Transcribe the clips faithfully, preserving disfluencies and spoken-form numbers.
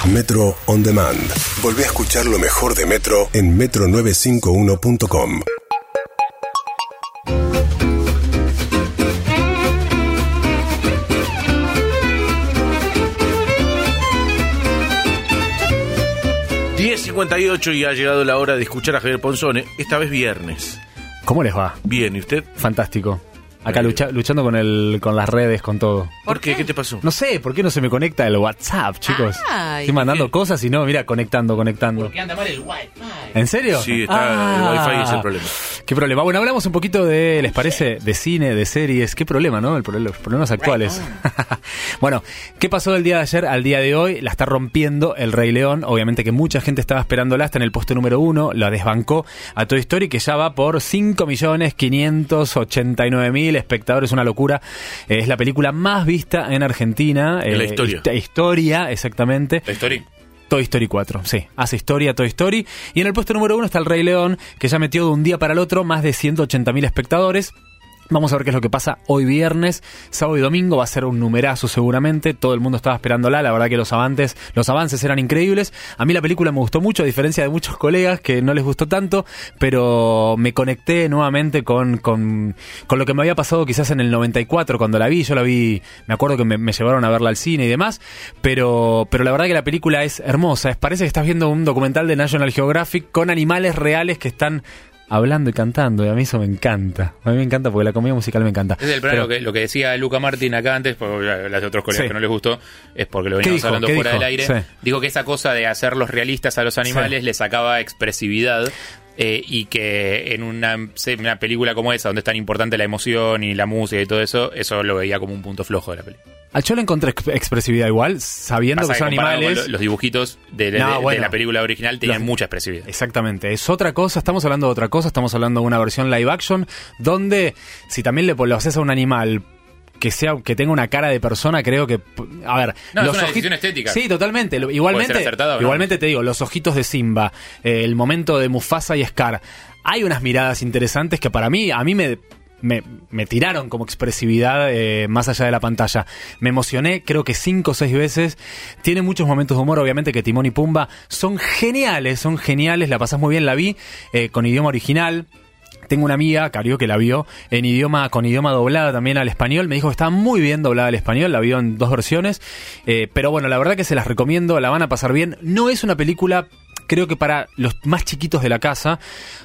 Metro On Demand. Volvé a escuchar lo mejor de Metro en metro novecientos cincuenta y uno punto com. diez cincuenta y ocho y ha llegado la hora de escuchar a Javier Ponzone, esta vez viernes. ¿Cómo les va? Bien, ¿y usted? Fantástico. Acá lucha, luchando con el con las redes, con todo. ¿Por qué? ¿Qué te pasó? No sé, ¿por qué no se me conecta el WhatsApp, chicos? Ay, Estoy mandando ¿qué? cosas y no, mira, conectando, conectando. Porque anda mal el wifi. ¿En serio? Sí, está, el Wi-Fi es el problema. ¿Qué problema? Bueno, hablamos un poquito de, ¿les parece? De cine, de series. ¿Qué problema, no? El problema, los problemas actuales. Bueno, ¿qué pasó del día de ayer al día de hoy? La está rompiendo El Rey León. Obviamente que mucha gente estaba esperándola. Está en el puesto número uno. La desbancó a Toy Story, que ya va por cinco millones quinientos ochenta y nueve mil espectadores. Una locura. Eh, es la película más vista en Argentina. En la eh, historia. hist- historia, exactamente. ¿La historia? Toy Story cuatro, sí, hace historia Toy Story. Y en el puesto número uno está El Rey León, que ya metió de un día para el otro más de ciento ochenta mil espectadores. Vamos a ver qué es lo que pasa hoy viernes, sábado y domingo. Va a ser un numerazo seguramente. Todo el mundo estaba esperándola. La verdad que los avances, los avances eran increíbles. A mí la película me gustó mucho, a diferencia de muchos colegas que no les gustó tanto. Pero me conecté nuevamente con, con, con lo que me había pasado quizás en el noventa y cuatro cuando la vi. Yo la vi, me acuerdo que me, me llevaron a verla al cine y demás. Pero, pero la verdad que la película es hermosa. Es, parece que estás viendo un documental de National Geographic con animales reales que están hablando y cantando, y a mí eso me encanta. A mí me encanta porque la comedia musical me encanta. Es el plan, Pero, lo, que, lo que decía Luca Martín acá antes, porque las de otros colegas Sí. que no les gustó, es porque lo ¿Qué veníamos dijo? hablando ¿Qué fuera dijo? del aire. Sí. Dijo que esa cosa de hacerlos realistas a los animales Sí. le sacaba expresividad. Eh, y que en una, una película como esa, donde es tan importante la emoción y la música y todo eso, eso lo veía como un punto flojo de la película. Ah, yo le encontré exp- expresividad igual, sabiendo Pasa que son comparado con animales. lo- los dibujitos de, de- No, de bueno. la película original tenían Los- mucha expresividad. Exactamente, es otra cosa, estamos hablando de otra cosa, estamos hablando de una versión live action, donde si también le lo haces a un animal que sea que tenga una cara de persona, creo que, a ver, No, es los una oji- decisión estética. Sí, totalmente. Lo- Puede Igualmente, ser acertada o no. igualmente te digo, los ojitos de Simba, eh, el momento de Mufasa y Scar, hay unas miradas interesantes que para mí, a mí me Me, me tiraron como expresividad eh, más allá de la pantalla. Me emocioné, creo que cinco o seis veces. Tiene muchos momentos de humor, obviamente, que Timón y Pumba son geniales, son geniales. La pasás muy bien, la vi eh, con idioma original. Tengo una amiga, Cario, que la vio en idioma, con idioma doblada también al español. Me dijo que estaba muy bien doblada al español, la vio en dos versiones. Eh, pero bueno, la verdad que se las recomiendo, la van a pasar bien. No es una película, creo que para los más chiquitos de la casa,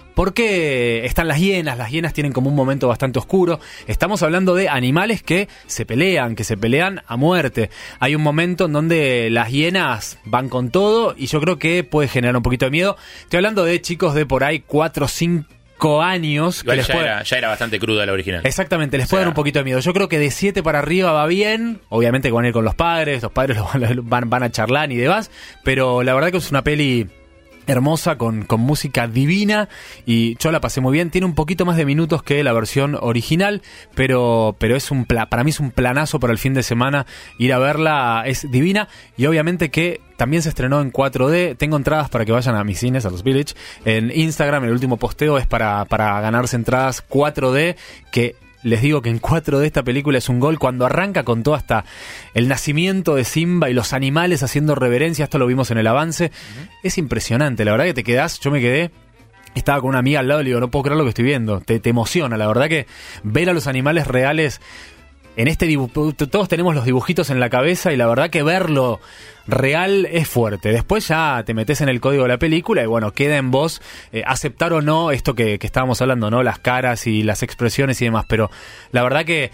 porque están las hienas, las hienas tienen como un momento bastante oscuro. Estamos hablando de animales que se pelean, que se pelean a muerte. Hay un momento en donde las hienas van con todo y yo creo que puede generar un poquito de miedo. Estoy hablando de chicos de por ahí cuatro o cinco años. Igual que les ya, puede- era, ya era bastante cruda la original. Exactamente, les O puede sea, dar un poquito de miedo. Yo creo que de siete para arriba va bien. Obviamente que van a ir con los padres, los padres lo van, van, van a charlar y demás. Pero la verdad que es una peli hermosa, con, con música divina, y yo la pasé muy bien. Tiene un poquito más de minutos que la versión original, pero, pero es un pla- para mí es un planazo para el fin de semana ir a verla, es divina. Y obviamente que también se estrenó en cuatro D. Tengo entradas para que vayan a mis cines, a los Village. En Instagram el último posteo es para, para ganarse entradas cuatro D, que les digo que en cuatro D esta película es un gol. Cuando arranca con todo hasta el nacimiento de Simba y los animales haciendo reverencia, esto lo vimos en el avance, uh-huh. Es impresionante, la verdad que te quedás, yo me quedé, estaba con una amiga al lado y le digo, no puedo creer lo que estoy viendo, te, te emociona, la verdad que ver a los animales reales en este dibujo, todos tenemos los dibujitos en la cabeza y la verdad que verlo real es fuerte. Después ya te metes en el código de la película y bueno, queda en vos eh, aceptar o no esto que, que estábamos hablando, ¿no? Las caras y las expresiones y demás, pero la verdad que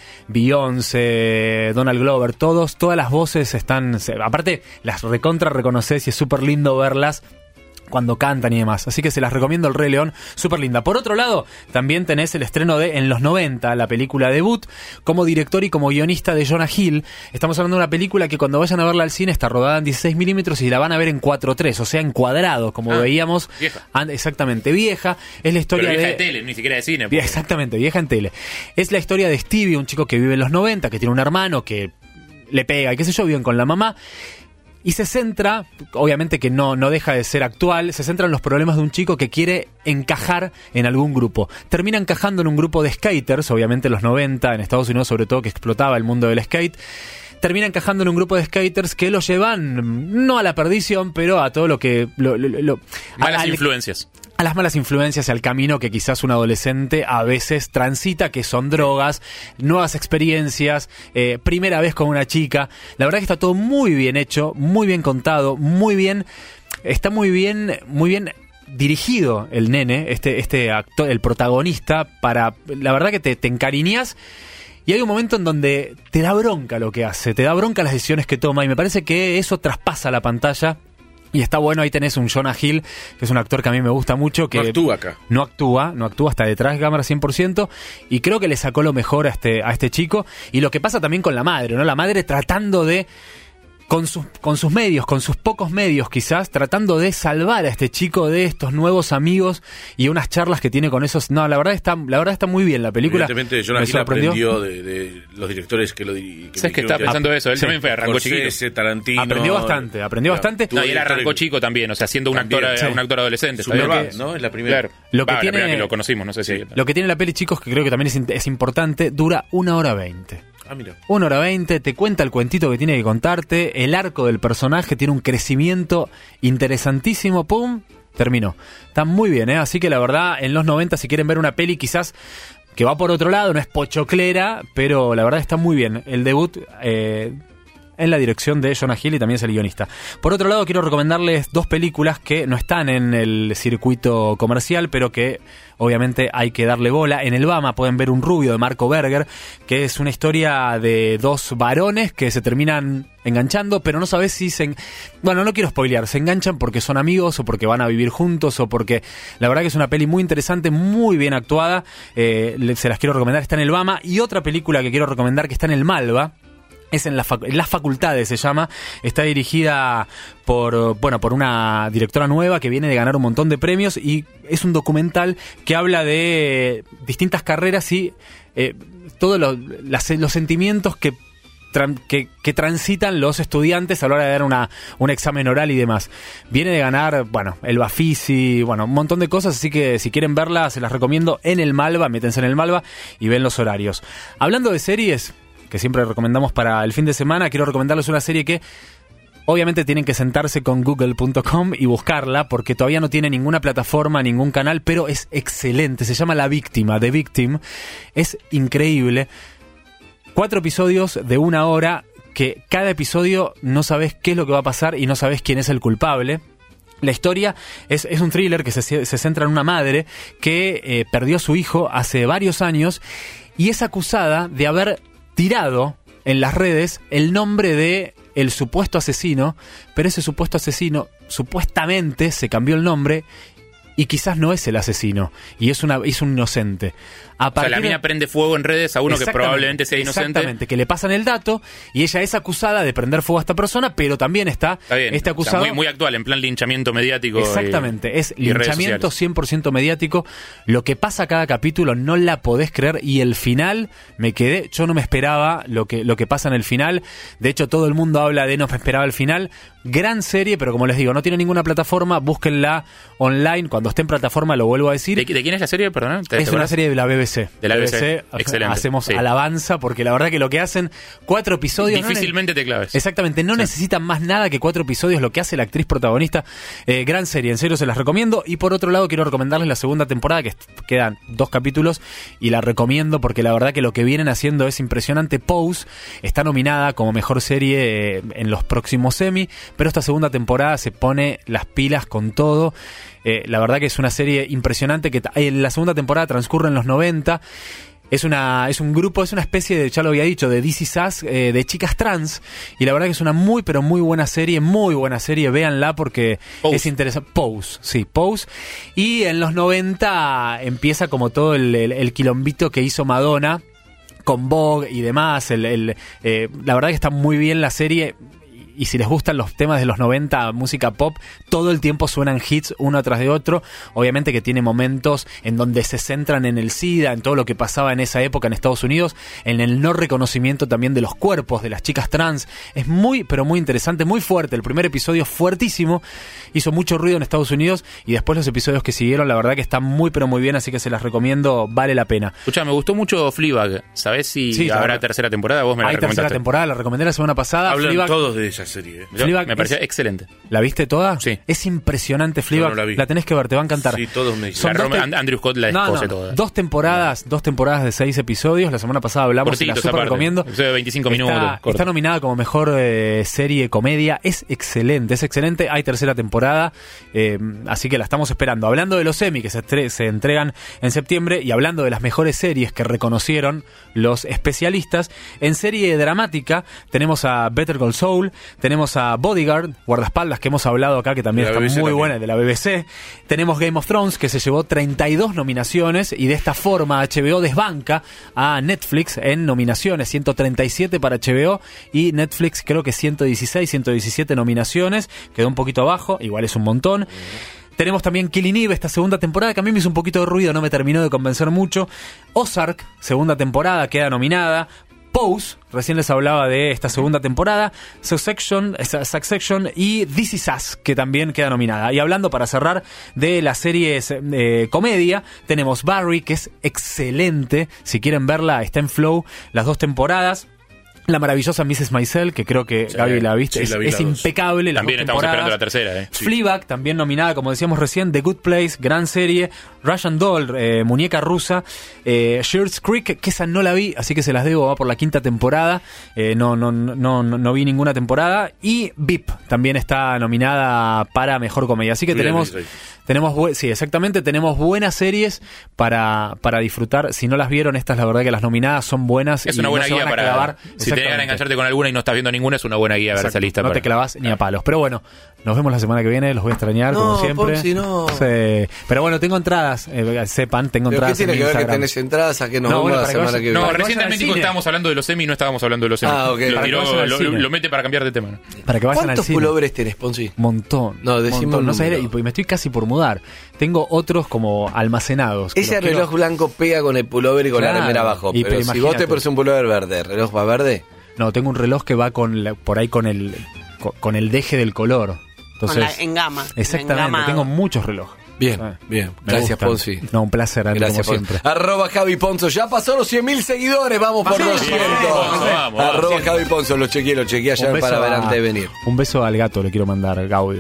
Beyoncé, Donald Glover, todos, todas las voces están, se, aparte las recontra reconoces y es súper lindo verlas cuando cantan y demás. Así que se las recomiendo, El Rey León, súper linda. Por otro lado, también tenés el estreno de En los noventa, la película debut, como director y como guionista de Jonah Hill. Estamos hablando de una película que cuando vayan a verla al cine está rodada en dieciséis milímetros y la van a ver en cuatro tres, o sea, en cuadrado, como ah, veíamos. Vieja. And, exactamente, vieja. Es la historia Pero vieja de... de tele, ni siquiera de cine. Porque... Exactamente, vieja en tele. Es la historia de Stevie, un chico que vive en los noventa, que tiene un hermano que le pega y qué sé yo, viven con la mamá. Y se centra, obviamente que no, no deja de ser actual, se centra en los problemas de un chico que quiere encajar en algún grupo. Termina encajando en un grupo de skaters, obviamente en los noventa, en Estados Unidos sobre todo, que explotaba el mundo del skate. termina encajando en un grupo de skaters que lo llevan no a la perdición, pero a todo lo que... Lo, lo, lo, Malas a, a, influencias. A las malas influencias y al camino que quizás un adolescente a veces transita, que son drogas, nuevas experiencias, eh, primera vez con una chica. La verdad que está todo muy bien hecho, muy bien contado, muy bien... Está muy bien, muy bien dirigido el nene, este, este actor, el protagonista, para... La verdad que te, te encariñas. Y hay un momento en donde te da bronca lo que hace, te da bronca las decisiones que toma, y me parece que eso traspasa la pantalla. Y está bueno, ahí tenés un Jonah Hill, que es un actor que a mí me gusta mucho. Que no actúa acá. No actúa, no actúa, hasta detrás de cámara cien por ciento. Y creo que le sacó lo mejor a este, a este chico. Y lo que pasa también con la madre, ¿no? La madre tratando de... Con sus, con sus medios, con sus pocos medios quizás, tratando de salvar a este chico de estos nuevos amigos y unas charlas que tiene con esos... No, la verdad está, la verdad está muy bien la película. Evidentemente Jonah Hill aprendió de, de los directores que lo dirigieron. ¿Sabes que está pensando eso? Él sí. también fue, arrancó Scorsese, chiquito. Tarantino. Aprendió bastante, aprendió Claro. bastante. No, y él arrancó chico también, o sea, siendo un actor, También, sí. un actor adolescente. Superbad, que, ¿no? Es la primera. Claro. Lo que Va, tiene, la primera que lo conocimos, no sé si... Lo que tiene la peli, chicos, que creo que también es, es importante, dura una hora veinte. Ah, mira. Una hora veinte, te cuenta el cuentito que tiene que contarte, el arco del personaje tiene un crecimiento interesantísimo, pum, terminó. Está muy bien, ¿eh? Así que la verdad, en los noventa, si quieren ver una peli quizás que va por otro lado, no es pochoclera, pero la verdad está muy bien. El debut... Eh, en la dirección de Jonah Hill y también es el guionista. Por otro lado, quiero recomendarles dos películas que no están en el circuito comercial, pero que obviamente hay que darle bola. En el Bama pueden ver Un rubio de Marco Berger, que es una historia de dos varones que se terminan enganchando, pero no sabes si se... En... Bueno, no quiero spoilear, se enganchan porque son amigos o porque van a vivir juntos o porque... La verdad que es una peli muy interesante, muy bien actuada. Eh, se las quiero recomendar, está en el Bama. Y otra película que quiero recomendar que está en el Malva, es en, la fac- en Las Facultades, se llama. Está dirigida por, bueno, por una directora nueva que viene de ganar un montón de premios, y es un documental que habla de distintas carreras y eh, todos lo, las, los sentimientos que, tran- que, que transitan los estudiantes a la hora de dar una, un examen oral y demás. Viene de ganar, bueno, el Bafisi, bueno, un montón de cosas, así que si quieren verla, se las recomiendo en el Malva, métense en el Malva y ven los horarios. Hablando de series que siempre recomendamos para el fin de semana, quiero recomendarles una serie que obviamente tienen que sentarse con google punto com y buscarla, porque todavía no tiene ninguna plataforma, ningún canal, pero es excelente. Se llama La Víctima, The Victim. Es increíble. Cuatro episodios de una hora, que cada episodio no sabes qué es lo que va a pasar y no sabes quién es el culpable. La historia es, es un thriller que se, se centra en una madre que eh, perdió a su hijo hace varios años y es acusada de haber tirado en las redes el nombre de el supuesto asesino, pero ese supuesto asesino supuestamente se cambió el nombre y quizás no es el asesino y es una es un inocente. A o sea, la mina de... prende fuego en redes a uno que probablemente sea inocente. Exactamente, que le pasan el dato y ella es acusada de prender fuego a esta persona, pero también está, está bien. este acusado... O sea, muy, muy actual, en plan linchamiento mediático. Exactamente, y, es linchamiento cien por ciento mediático. Lo que pasa cada capítulo no la podés creer, y el final me quedé... Yo no me esperaba lo que, lo que pasa en el final. De hecho, todo el mundo habla de no me esperaba el final. Gran serie, pero como les digo, no tiene ninguna plataforma. Búsquenla online. Cuando esté en plataforma lo vuelvo a decir. ¿De, de quién es la serie? Perdón. Es una serie de la B B C. De la B B C. Excelente. Hacemos sí. alabanza, porque la verdad que lo que hacen, cuatro episodios... Difícilmente no te claves. Exactamente, no sí. necesitan más nada que cuatro episodios, lo que hace la actriz protagonista. Eh, gran serie, en serio se las recomiendo. Y por otro lado quiero recomendarles la segunda temporada, que quedan dos capítulos, y la recomiendo porque la verdad que lo que vienen haciendo es impresionante. Pose está nominada como mejor serie eh, en los próximos Emmy, pero esta segunda temporada se pone las pilas con todo. Eh, la verdad que es una serie impresionante, que en la segunda temporada transcurre en los noventa. Es una es un grupo, es una especie de, ya lo había dicho, de This Is Us, eh, de chicas trans, y la verdad que es una muy pero muy buena serie, muy buena serie, véanla porque Pose. Es interesante. Pose, sí, Pose. Y en los noventa empieza como todo el, el, el quilombito que hizo Madonna con Vogue y demás. El, el, eh, la verdad que está muy bien la serie. y si les gustan los temas de los noventa, música pop, todo el tiempo suenan hits uno tras de otro. Obviamente que tiene momentos en donde se centran en el SIDA, en todo lo que pasaba en esa época en Estados Unidos, en el no reconocimiento también de los cuerpos de las chicas trans. Es muy, pero muy interesante, muy fuerte. El primer episodio fuertísimo, hizo mucho ruido en Estados Unidos y después los episodios que siguieron, la verdad que están muy, pero muy bien, así que se las recomiendo, vale la pena. Escucha, me gustó mucho Fleabag. ¿Sabés si Sí, habrá claro. tercera temporada? Vos me la Hay tercera recomendaste. temporada, la recomendé la semana pasada. Hablan Fleabag, todos de esa serie. ¿eh? Yo- Fleabag me pareció es- excelente. ¿la viste toda? Sí. Es impresionante Fleabag, Yo no la vi. la tenés que ver, te va a encantar. Sí, todos me dicen. Son La dos Rome- te- And- Andrew Scott la No, descose no, toda. dos temporadas, dos temporadas de seis episodios. La semana pasada hablamos y la Cortitos super aparte. recomiendo. Episodio de veinticinco Está- minutos. Está, corto. nominada como mejor eh, serie comedia. Es excelente, es excelente. Hay tercera temporada, eh, así que la estamos esperando. Hablando de los Emmy que se, estre- se entregan en septiembre y hablando de las mejores series que reconocieron los especialistas, en serie dramática tenemos a Better Call Saul, tenemos a Bodyguard, guardaespaldas, que hemos hablado acá, que también De la está B B C muy también. buena, de la B B C. Tenemos Game of Thrones, que se llevó treinta y dos nominaciones y de esta forma H B O desbanca a Netflix en nominaciones, ciento treinta y siete para H B O y Netflix creo que ciento dieciséis, ciento diecisiete nominaciones, quedó un poquito abajo, igual es un montón. Tenemos también Killing Eve, esta segunda temporada, que a mí me hizo un poquito de ruido, no me terminó de convencer mucho. Ozark, segunda temporada, queda nominada. Pose, recién les hablaba de esta segunda temporada. Succession, Succession y This Is Us, que también queda nominada. Y hablando, para cerrar, de las series eh, comedia, tenemos Barry, que es excelente. Si quieren verla, está en Flow las dos temporadas. La maravillosa missus Maisel, que creo que Sí, Gaby la viste, sí, es, la vi es las dos. impecable. Las También dos estamos temporadas. esperando la tercera, ¿eh? Sí. Fleabag, también nominada, como decíamos recién, The Good Place, gran serie. Russian Doll, eh, muñeca rusa. Eh, Schitt's Creek, que esa no la vi, así que se las debo, va por la quinta temporada. Eh, no, no, no, no, no vi ninguna temporada. Y V I P también está nominada para mejor comedia. Así que Mira, tenemos... mira, Tenemos bu- sí, exactamente, tenemos buenas series para, para disfrutar. Si no las vieron, estas la verdad que las nominadas son buenas. Es y una buena no se guía van a para. clavar. Si te Exactamente. llegan a engancharte con alguna y no estás viendo ninguna, es una buena guía ver esa Exacto, lista. no para- te clavas ni a palos. Pero bueno, nos vemos la semana que viene, los voy a extrañar No, como siempre. Ponzi, no. Sí. Pero bueno, tengo entradas, eh, sepan, tengo ¿Pero qué entradas tiene en que ver que Instagram. tenés entradas a que nos No, vemos bueno, la para que semana vayan- que No, viene? Para que recién vayan también al dijo que cine. estábamos hablando de los semi y no estábamos hablando de los semi. Ah, ok. Lo, Para que tiró, vayan al lo, cine. lo mete para cambiar de tema. ¿no? Para que vayan al ¿Cuántos cine. pullovers tenés, Ponzi? Montón. No, decime montón. un No sé, número. y me estoy casi por mudar. Tengo otros como almacenados. que Ese los reloj quiero- blanco pega con el pullover y con Claro. la remera abajo. Y, Pero pero si vos imagínate. te pones un pullover verde, ¿el reloj va verde? No, tengo un reloj que va con la- por ahí con el con, con el deje del color. Entonces, Con la- en gama. exactamente, engamado. tengo muchos relojes. Bien, Ah, bien. me Gracias, gustan. Ponzi. No, un placer, Andy, Gracias, como Ponzi. siempre. Arroba Javi Ponzo. Ya pasó los cien mil seguidores. Vamos por Vamos, doscientos. vamos, vamos, Arroba vamos. Javi Ponzo. Lo chequeé, lo chequeé Un ayer beso para ver a- antes de venir. Un beso al gato le quiero mandar, Gaudio.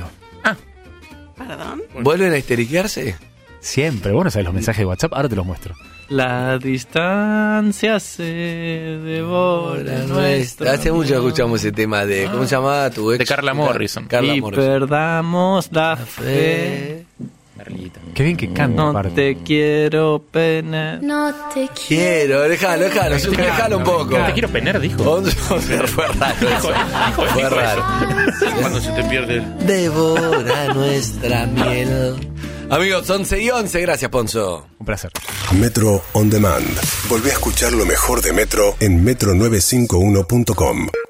Perdón. ¿Vuelven a histeriquearse? Siempre. Vos no sabés los mensajes de WhatsApp, ahora te los muestro. La distancia se devora nuestra. Hace mucho escuchamos ese tema de. ¿Cómo se llamaba tu ex? De Carla Morrison. Carla Y Morrison. perdamos la fe. Merlita. Qué bien que canta, No aparte. te quiero pena. No te Quiero, déjalo, déjalo, Zucca, déjalo un poco. Te quiero penar, dijo. Once- Fue raro eso. Fue dijo raro. Cuando se te pierde. Devora nuestra miel. Amigos, once y once, gracias, Ponzo. Un placer. Metro On Demand. Volvé a escuchar lo mejor de Metro en metro novecientos cincuenta y uno punto com.